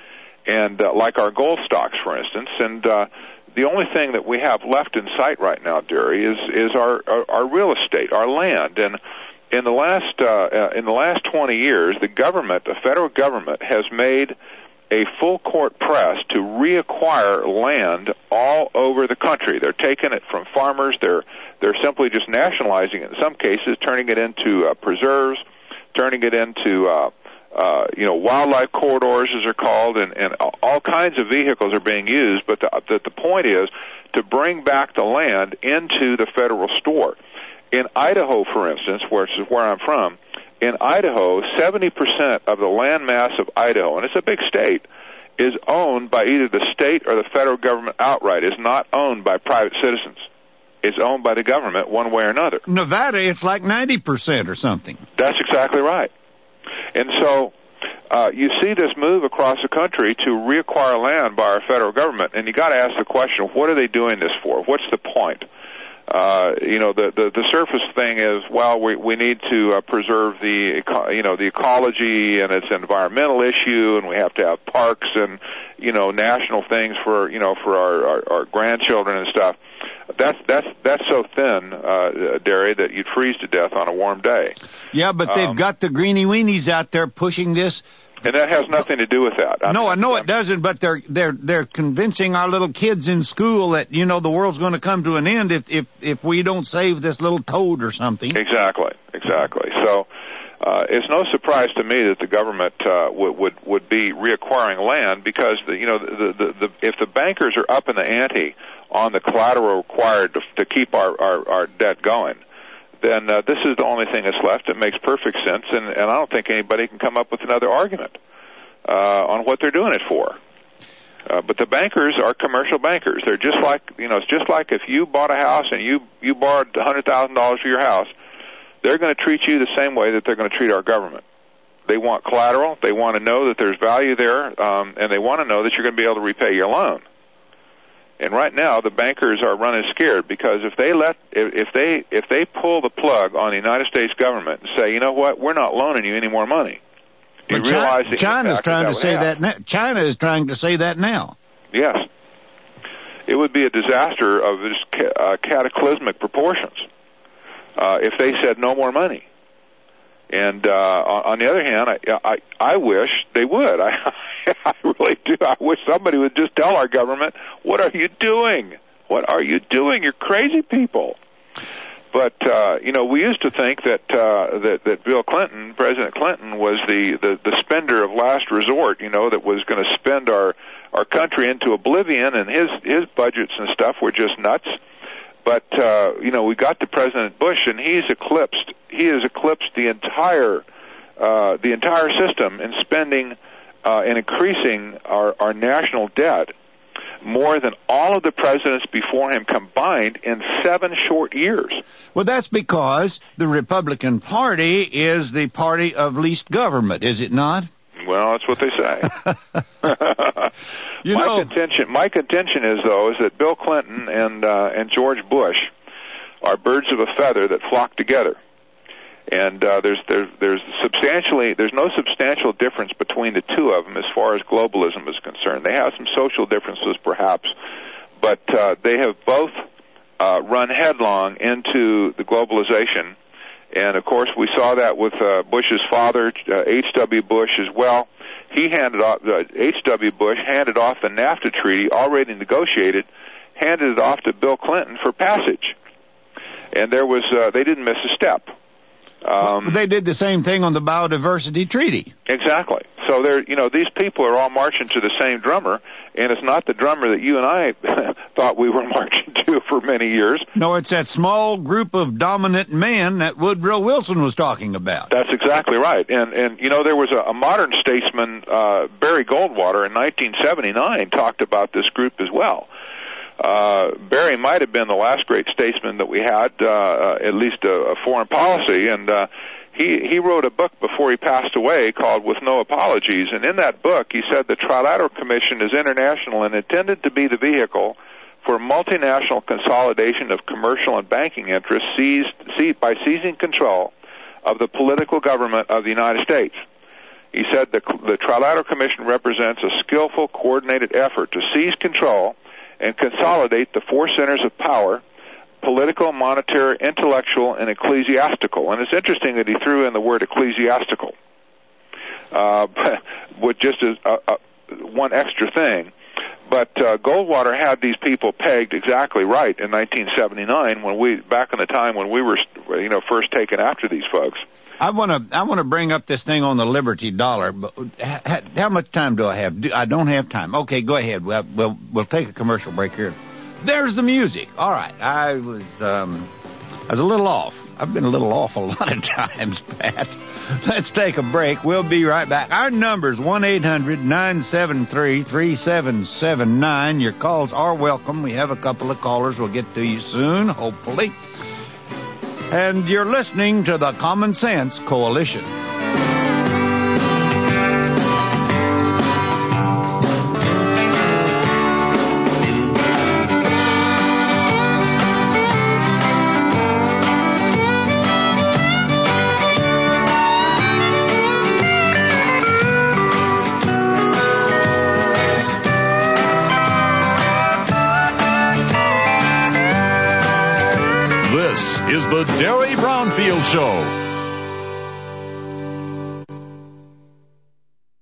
And uh, like our gold stocks, for instance, and uh, the only thing that we have left in sight right now, Derry, is, is our, our, our real estate, our land. And In the last uh, uh, in the last twenty years, the government, the federal government, has made a full court press to reacquire land all over the country. They're taking it from farmers. They're they're simply just nationalizing it in some cases, turning it into uh, preserves, turning it into uh, uh, you know wildlife corridors, as they're called, and, and all kinds of vehicles are being used. But the, the the point is to bring back the land into the federal store. In Idaho, for instance, which is where I'm from, in Idaho, seventy percent of the land mass of Idaho, and it's a big state, is owned by either the state or the federal government outright. It's not owned by private citizens. It's owned by the government one way or another. Nevada, it's like ninety percent or something. That's exactly right. And so uh, you see this move across the country to reacquire land by our federal government, and you got to ask the question, what are they doing this for? What's the point? Uh, you know, the, the, the surface thing is, well, we, we need to uh, preserve the, eco- you know, the ecology, and it's an environmental issue, and we have to have parks and, you know, national things for, you know, for our, our, our grandchildren and stuff. That's, that's, that's so thin, uh, Derry, that you'd freeze to death on a warm day. Yeah, but they've um, got the greenie weenies out there pushing this. And that has nothing to do with that. I no, mean, I know it doesn't, but they're they're they're convincing our little kids in school that, you know, the world's going to come to an end if if if we don't save this little toad or something. Exactly, exactly. So Uh, it's no surprise to me that the government uh, would, would would be reacquiring land because the, you know the, the the if the bankers are up in the ante on the collateral required to, to keep our, our our debt going, then uh, this is the only thing that's left. It makes perfect sense, and, and I don't think anybody can come up with another argument uh, on what they're doing it for. Uh, but the bankers are commercial bankers. They're just like you know it's just like if you bought a house and you you borrowed one hundred thousand dollars for your house. They're going to treat you the same way that they're going to treat our government. They want collateral. They want to know that there's value there, um, and they want to know that you're going to be able to repay your loan. And right now, the bankers are running scared because if they let, if they if they pull the plug on the United States government and say, you know what, we're not loaning you any more money, do you but realize China, the China's trying that to say have? that now. China is trying to say that now. Yes, it would be a disaster of this uh, cataclysmic proportions. Uh, if they said no more money. And uh, on the other hand, I, I, I wish they would. I, I really do. I wish somebody would just tell our government, what are you doing? What are you doing? You're crazy people. But, uh, you know, we used to think that, uh, that, that Bill Clinton, President Clinton, was the, the, the spender of last resort, you know, that was going to spend our, our country into oblivion, and his, his budgets and stuff were just nuts. But, uh, you know, we got to President Bush, and he's eclipsed, he has eclipsed the entire, uh, the entire system in spending, uh, and increasing our, our national debt more than all of the presidents before him combined in seven short years. Well, that's because the Republican Party is the party of least government, is it not? Well, that's what they say. you my know, contention, my contention is though, is that Bill Clinton and uh, and George Bush are birds of a feather that flock together, and uh, there's there's there's substantially there's no substantial difference between the two of them as far as globalism is concerned. They have some social differences, perhaps, but uh, they have both uh, run headlong into the globalization. And, of course, we saw that with uh, Bush's father, uh, H W Bush, as well. He handed off, uh, H W Bush handed off the NAFTA treaty, already negotiated, handed it off to Bill Clinton for passage. And there was, uh, they didn't miss a step. Um, well, they did the same thing on the biodiversity treaty. Exactly. So they're, you know, these people are all marching to the same drummer, and it's not the drummer that you and I thought we were marching to for many years. No, it's that small group of dominant men that Woodrow Wilson was talking about. That's exactly right. And, and you know, there was a, a modern statesman, uh, Barry Goldwater, in nineteen seventy-nine, talked about this group as well. Uh, Barry might have been the last great statesman that we had, uh, at least a, a foreign policy, and uh, he, he wrote a book before he passed away called With No Apologies, and in that book he said the Trilateral Commission is international and intended to be the vehicle for multinational consolidation of commercial and banking interests seized, seized by seizing control of the political government of the United States. He said the, the Trilateral Commission represents a skillful, coordinated effort to seize control and consolidate the four centers of power, political, monetary, intellectual, and ecclesiastical. And it's interesting that he threw in the word ecclesiastical, uh, with just a, a, a, one extra thing. But uh, Goldwater had these people pegged exactly right in nineteen seventy-nine, when we, back in the time when we were, you know, first taken after these folks. I want to I want to bring up this thing on the Liberty Dollar. But how, how much time do I have? Do, I don't have time. Okay, go ahead. We'll, we'll we'll take a commercial break here. There's the music. All right, I was um, I was a little off. I've been a little off a lot of times, Pat. Let's take a break. We'll be right back. Our number's one eight hundred nine seven three three seven seven nine. Your calls are welcome. We have a couple of callers. We'll get to you soon, hopefully. And you're listening to the Common Sense Coalition. Is the Derry Brownfield Show.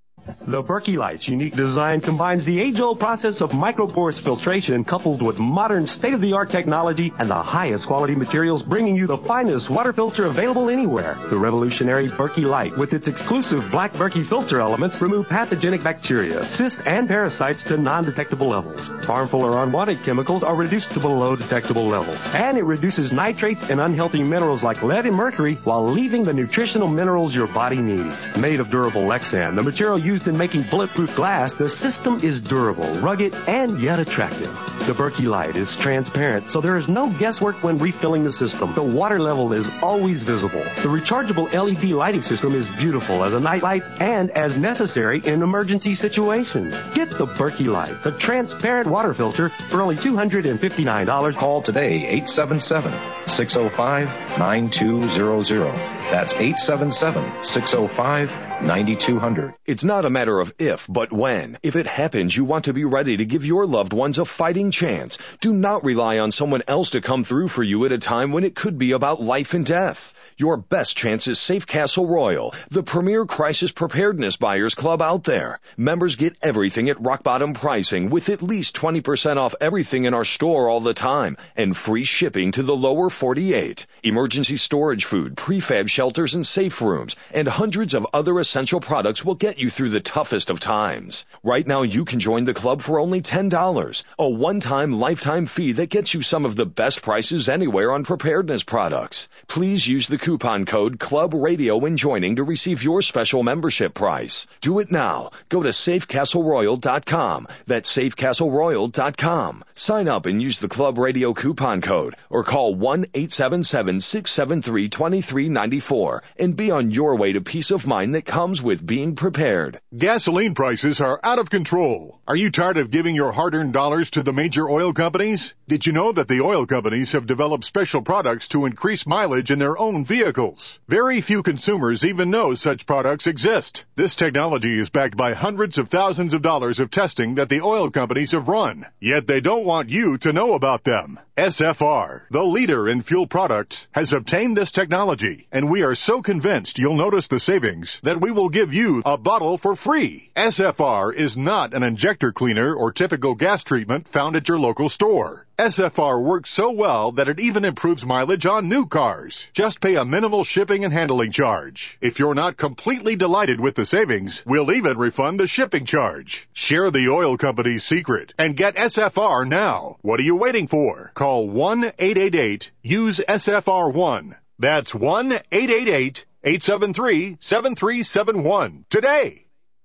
The Berkey Light's unique design combines the age-old process of microporous filtration coupled with modern state-of-the-art technology and the highest quality materials, bringing you the finest water filter available anywhere. The revolutionary Berkey Light, with its exclusive black Berkey filter elements, remove pathogenic bacteria, cysts, and parasites to non-detectable levels. Harmful or unwanted chemicals are reduced to below detectable levels. And it reduces nitrates and unhealthy minerals like lead and mercury while leaving the nutritional minerals your body needs. Made of durable Lexan, the material used in making bulletproof glass, the system is durable, rugged, and yet attractive. The Berkey Light is transparent, so there is no guesswork when refilling the system. The water level is always visible. The rechargeable L E D lighting system is beautiful as a night light and as necessary in emergency situations. Get the Berkey Light, the transparent water filter, for only two hundred fifty-nine dollars. Call today, eight seven seven, six oh five, nine two zero zero. That's eight seven seven, six oh five, nine two zero zero. It's not a matter of if, but when. If it happens, you want to be ready to give your loved ones a fighting chance. Do not rely on someone else to come through for you at a time when it could be about life and death. Your best chance is Safe Castle Royal, the premier crisis preparedness buyers club out there. Members get everything at rock bottom pricing with at least twenty percent off everything in our store all the time and free shipping to the lower forty-eight. Emergency storage food, prefab shelters and safe rooms, and hundreds of other essential products will get you through the toughest of times. Right now you can join the club for only ten dollars, a one-time lifetime fee that gets you some of the best prices anywhere on preparedness products. Please use the coupon code Club Radio when joining to receive your special membership price. Do it now. Go to safe castle royal dot com. That's safe castle royal dot com. Sign up and use the Club Radio coupon code or call one eight seven seven, six seven three, two three nine four and be on your way to peace of mind that comes with being prepared. Gasoline prices are out of control. Are you tired of giving your hard-earned dollars to the major oil companies? Did you know that the oil companies have developed special products to increase mileage in their own vehicles? Very few consumers even know such products exist. This technology is backed by hundreds of thousands of dollars of testing that the oil companies have run. Yet they don't want you to know about them. S F R, the leader in fuel products, has obtained this technology, and we are so convinced you'll notice the savings that we will give you a bottle for free. S F R is not an injector cleaner or typical gas treatment found at your local store. S F R works so well that it even improves mileage on new cars. Just pay a minimal shipping and handling charge. If you're not completely delighted with the savings, we'll even refund the shipping charge. Share the oil company's secret and get S F R now. What are you waiting for? Call one eight eight eight, use S F R one. That's one eight eight eight, eight seven three, seven three seven one today.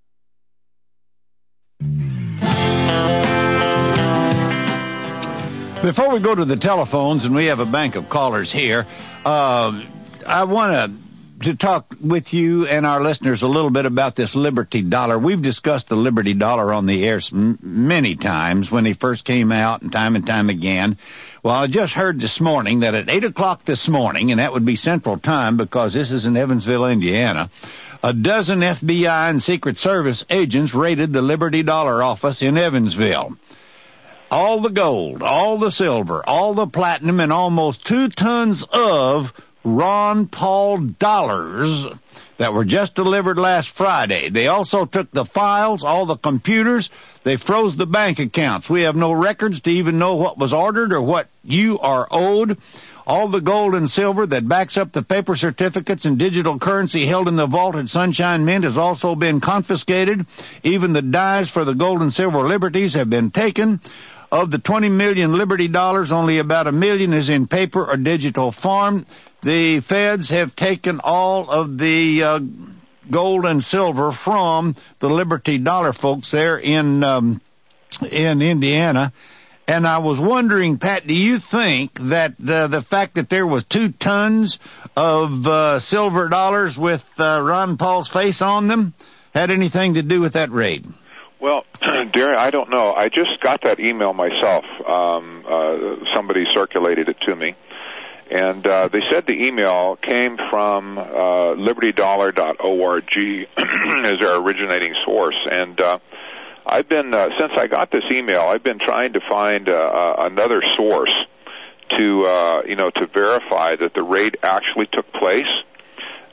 Before we go to the telephones, and we have a bank of callers here, uh, I want to to talk with you and our listeners a little bit about this Liberty Dollar. We've discussed the Liberty Dollar on the air many times when he first came out and time and time again. Well, I just heard this morning that at eight o'clock this morning, and that would be Central Time because this is in Evansville, Indiana, a dozen F B I and Secret Service agents raided the Liberty Dollar office in Evansville. All the gold, all the silver, all the platinum, and almost two tons of Ron Paul dollars that were just delivered last Friday. They also took the files, all the computers. They froze the bank accounts. We have no records to even know what was ordered or what you are owed. All the gold and silver that backs up the paper certificates and digital currency held in the vault at Sunshine Mint has also been confiscated. Even the dies for the gold and silver liberties have been taken. Of the twenty million Liberty dollars, only about a million is in paper or digital form. The feds have taken all of the uh, gold and silver from the Liberty Dollar folks there in um, in Indiana. And I was wondering, Pat, do you think that uh, the fact that there was two tons of uh, silver dollars with uh, Ron Paul's face on them had anything to do with that raid? Well, Derry, I don't know. I just got that email myself. Um, uh, somebody circulated it to me. And uh, they said the email came from uh, liberty dollar dot org as their originating source. And uh, I've been, uh, since I got this email, I've been trying to find uh, another source to, uh, you know, to verify that the raid actually took place.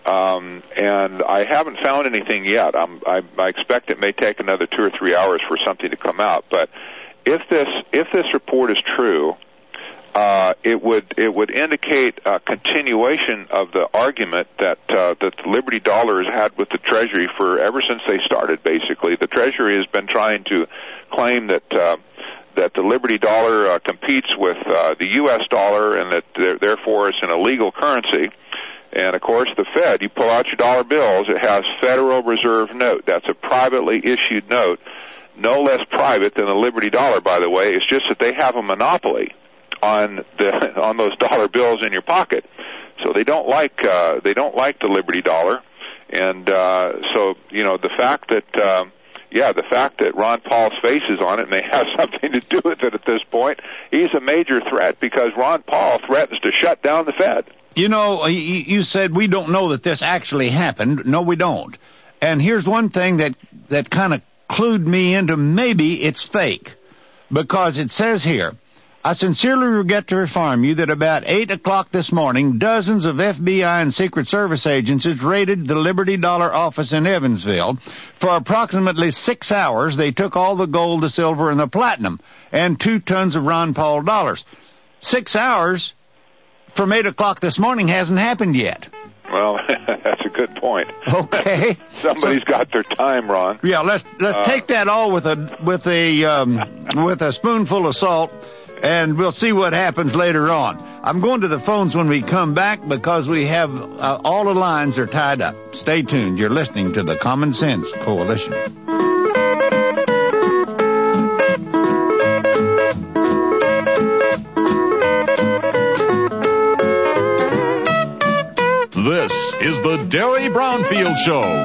Um, and I haven't found anything yet. I'm, I, I expect it may take another two or three hours for something to come out. But if this if this report is true, uh, it would it would indicate a continuation of the argument that uh, that the Liberty Dollar has had with the Treasury for ever since they started. Basically, the Treasury has been trying to claim that uh, that the Liberty Dollar uh, competes with uh, the U S dollar, and that there, therefore it's an illegal currency. And, of course, the Fed, you pull out your dollar bills, it has Federal Reserve note. That's a privately issued note, no less private than the Liberty Dollar, by the way. It's just that they have a monopoly on the on those dollar bills in your pocket. So they don't like uh, they don't like the Liberty Dollar. And uh, so, you know, the fact that, uh, yeah, the fact that Ron Paul's face is on it may have something to do with it at this point. He's a major threat because Ron Paul threatens to shut down the Fed. You know, you said we don't know that this actually happened. No, we don't. And here's one thing that, that kind of clued me into maybe it's fake. Because it says here, I sincerely regret to inform you that about eight o'clock this morning, dozens of F B I and Secret Service agencies raided the Liberty Dollar office in Evansville. For approximately six hours, they took all the gold, the silver, and the platinum, and two tons of Ron Paul dollars. Six hours from eight o'clock this morning hasn't happened yet. Well, that's a good point. Okay. Somebody's so, got their time, Ron. Yeah, let's let's uh, take that all with a with a um, with a spoonful of salt, and we'll see what happens later on. I'm going to the phones when we come back because we have uh, all the lines are tied up. Stay tuned. You're listening to the Common Sense Coalition. This is the Derry Brownfield Show.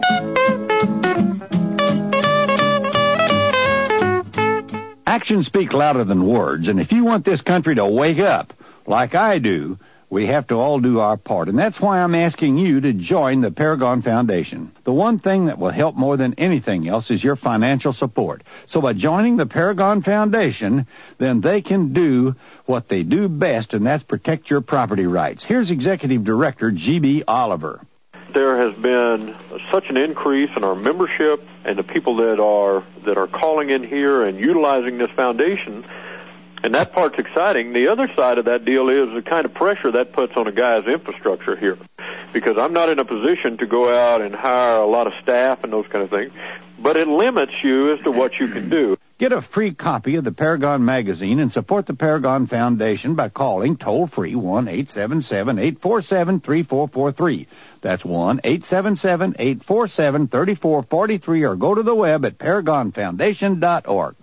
Actions speak louder than words, and if you want this country to wake up, like I do, we have to all do our part. And that's why I'm asking you to join the Paragon Foundation. The one thing that will help more than anything else is your financial support. So by joining the Paragon Foundation, then they can do what they do best, and that's protect your property rights. Here's Executive Director G B Oliver. There has been such an increase in our membership and the people that are that are calling in here and utilizing this foundation. And that part's exciting. The other side of that deal is the kind of pressure that puts on a guy's infrastructure here. Because I'm not in a position to go out and hire a lot of staff and those kind of things. But it limits you as to what you can do. Get a free copy of the Paragon magazine and support the Paragon Foundation by calling toll-free one eight seven seven, eight four seven, three four four three. That's one eight seven seven, eight four seven, three four four three, or go to the web at paragon foundation dot org.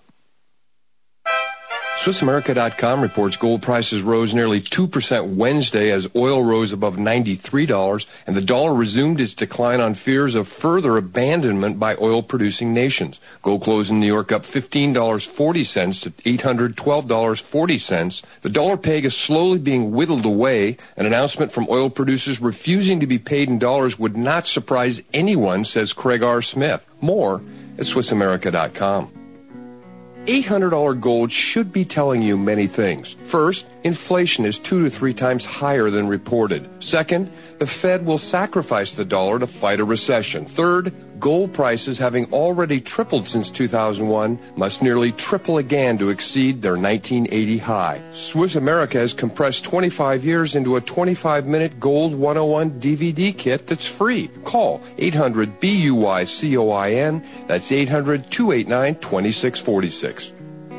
Swiss America dot com reports gold prices rose nearly two percent Wednesday as oil rose above ninety-three dollars, and the dollar resumed its decline on fears of further abandonment by oil-producing nations. Gold closed in New York up fifteen dollars and forty cents to eight hundred twelve dollars and forty cents. The dollar peg is slowly being whittled away. An announcement from oil producers refusing to be paid in dollars would not surprise anyone, says Craig R. Smith. More at Swiss America dot com. eight hundred dollars gold should be telling you many things. First, inflation is two to three times higher than reported. Second, the Fed will sacrifice the dollar to fight a recession. Third, gold prices, having already tripled since two thousand one, must nearly triple again to exceed their nineteen eighty high. Swiss America has compressed twenty-five years into a twenty-five minute Gold one oh one D V D kit that's free. Call eight hundred B U Y C O I N. That's eight hundred, two eight nine, two six four six.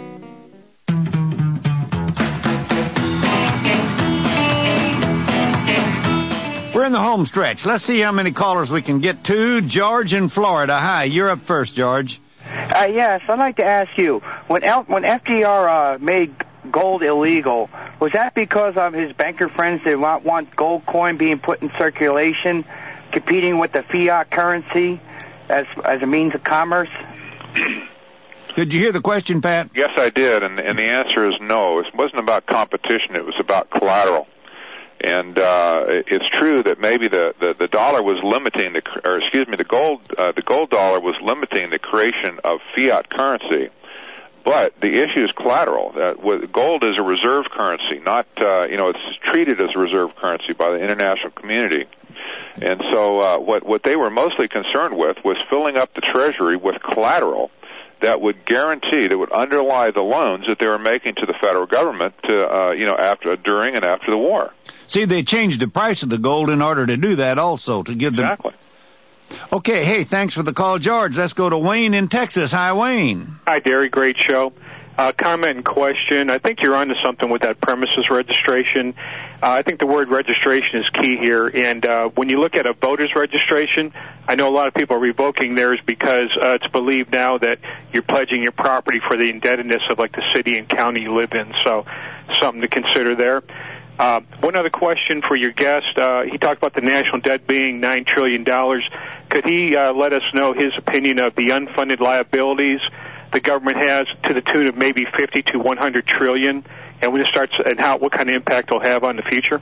We're in the home stretch. Let's see how many callers we can get to. George in Florida. Hi, you're up first, George. Uh, yes, I'd like to ask you, when L- when F D R uh, made gold illegal, was that because of his banker friends did not want gold coin being put in circulation, competing with the fiat currency as as a means of commerce? Did you hear the question, Pat? Yes, I did, and, and the answer is no. It wasn't about competition. It was about collateral. And uh, it's true that maybe the, the, the dollar was limiting the, or excuse me, the gold uh, the gold dollar was limiting the creation of fiat currency. But the issue is collateral. That gold is a reserve currency, not uh, you know it's treated as a reserve currency by the international community. And so uh, what, what they were mostly concerned with was filling up the Treasury with collateral that would guarantee, that would underlie the loans that they were making to the federal government, to, uh, you know, after, during and after the war. See, they changed the price of the gold in order to do that also, to give them... Exactly. Okay, hey, thanks for the call, George. Let's go to Wayne in Texas. Hi, Wayne. Hi, Derry. Great show. Uh, comment and question. I think you're onto something with that premises registration. Uh, I think the word registration is key here. And uh, when you look at a voter's registration, I know a lot of people are revoking theirs because uh, it's believed now that you're pledging your property for the indebtedness of, like, the city and county you live in. So something to consider there. Uh, one other question for your guest. Uh, he talked about the national debt being nine trillion dollars. Could he uh, let us know his opinion of the unfunded liabilities the government has to the tune of maybe fifty to one hundred trillion, and when it starts, and how, what kind of impact it'll have on the future?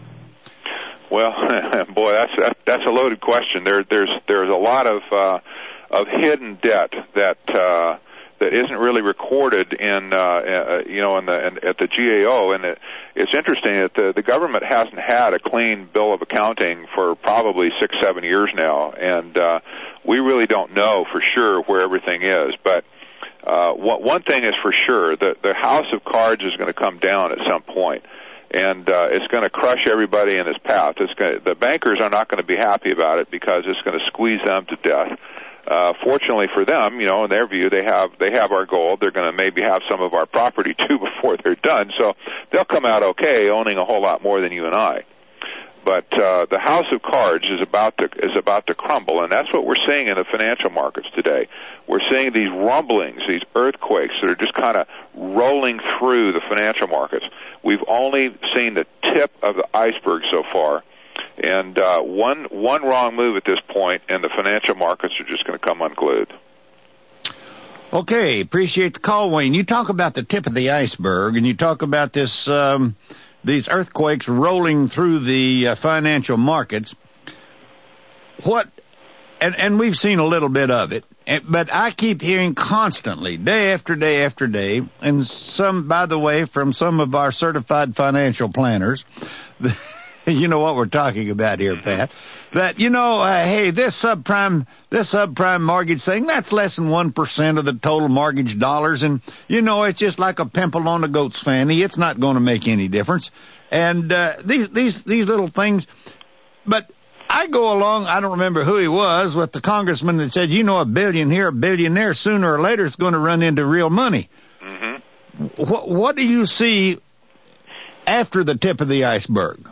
Well, boy, that's that's a loaded question. There, there's there's a lot of uh, of hidden debt that uh, that isn't really recorded in uh, uh, you know in the in, at the G A O, and it, it's interesting that the the government hasn't had a clean bill of accounting for probably six seven years now, and uh, we really don't know for sure where everything is, but. Uh, what, one thing is for sure, the, the house of cards is going to come down at some point, and uh, it's going to crush everybody in its path. It's going to, the bankers are not going to be happy about it because it's going to squeeze them to death. Uh, fortunately for them, you know, in their view, they have they have our gold. They're going to maybe have some of our property too before they're done, so they'll come out okay, owning a whole lot more than you and I. But uh, the house of cards is about to is about to crumble, and that's what we're seeing in the financial markets today. We're seeing these rumblings, these earthquakes that are just kind of rolling through the financial markets. We've only seen the tip of the iceberg so far, and uh, one one wrong move at this point, and the financial markets are just going to come unglued. Okay, appreciate the call, Wayne. You talk about the tip of the iceberg, and you talk about this. Um, These earthquakes rolling through the uh, financial markets. What, and, and we've seen a little bit of it, but I keep hearing constantly, day after day after day, and some, by the way, from some of our certified financial planners, you know what we're talking about here, Pat, that, you know, uh, hey, this subprime, this subprime mortgage thing, that's less than one percent of the total mortgage dollars. And, you know, it's just like a pimple on a goat's fanny. It's not going to make any difference. And, uh, these, these, these little things. But I go along, I don't remember who he was, with the congressman that said, you know, a billion here, a billion there, sooner or later it's going to run into real money. Mm-hmm. What, what do you see after the tip of the iceberg?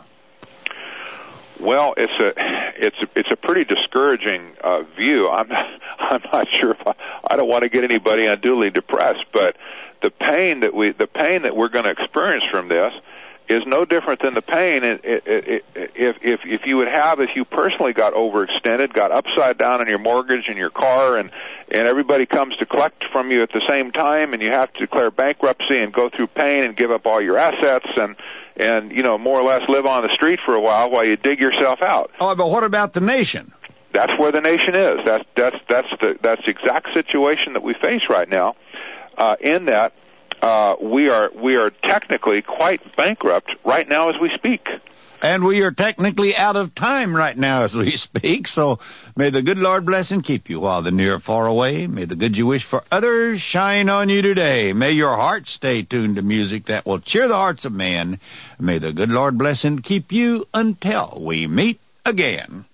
Well, it's a it's a, it's a pretty discouraging uh, view. I'm not, I'm not sure if I, I don't want to get anybody unduly depressed, but the pain that we the pain that we're going to experience from this is no different than the pain it, it, it, if if if you would have if you personally got overextended, got upside down on your mortgage and your car, and and everybody comes to collect from you at the same time, and you have to declare bankruptcy and go through pain and give up all your assets and. and, you know, more or less live on the street for a while while you dig yourself out. Oh, but what about the nation? That's where the nation is. That's that's that's the that's the exact situation that we face right now. Uh, in that uh, we are we are technically quite bankrupt right now as we speak. And we are technically out of time right now as we speak, so may the good Lord bless and keep you while the near are far away. May the good you wish for others shine on you today. May your heart stay tuned to music that will cheer the hearts of men. May the good Lord bless and keep you until we meet again.